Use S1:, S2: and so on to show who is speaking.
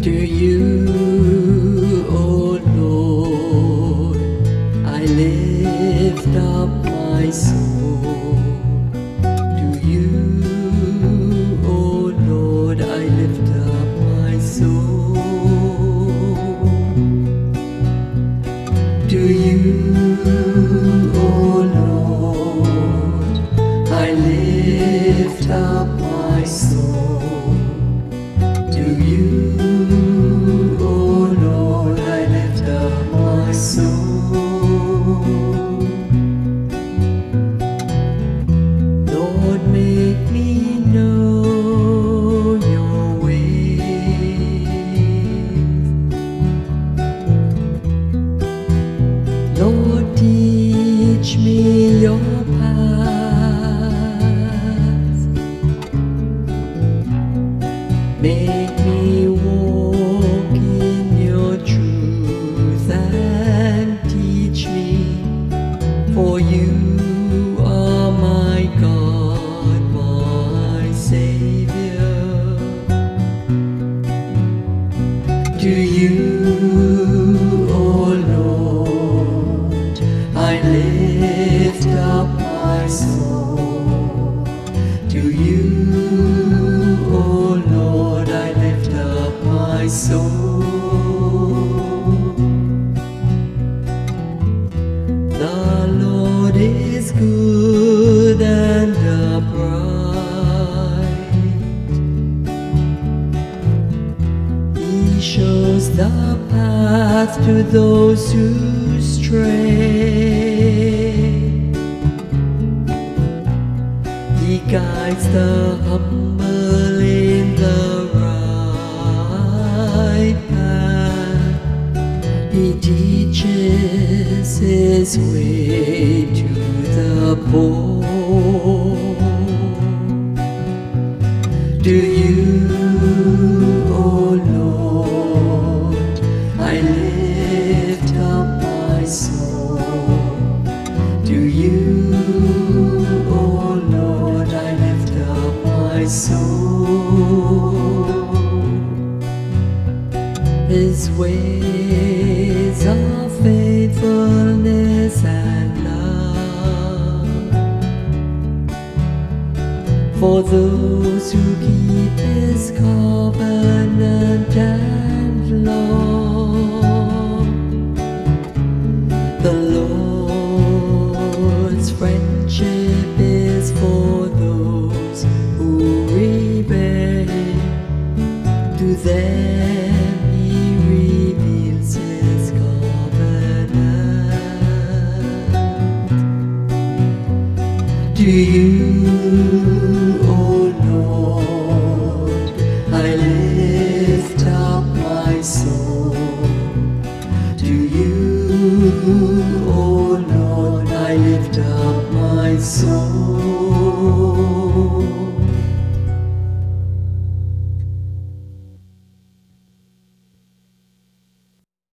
S1: To you, O Lord, I lift up my soul. To you, O Lord, I lift up my soul. To you, O Lord, I lift up my soul. To you, O Lord, I lift up my soul. Lord, make me know your ways. Lord, teach me your paths. Make me walk in your truth and teach me, for you are my God, my Savior. To you, O Lord, I lift up my soul. To you, O Lord, I lift up my soul. The Lord is good and upright. He shows the path to those who stray. He guides the humble in the right path. He teaches his way to the poor. To you, O Lord, I lift up my soul. To you, O Lord, I lift up my soul. His ways are faithfulness and love for those who keep his covenant and law. The Lord's friendship is for those who rebel. To them he reveals his covenant. To you, O Lord, I lift up my soul. To you, O Lord, I lift up my soul.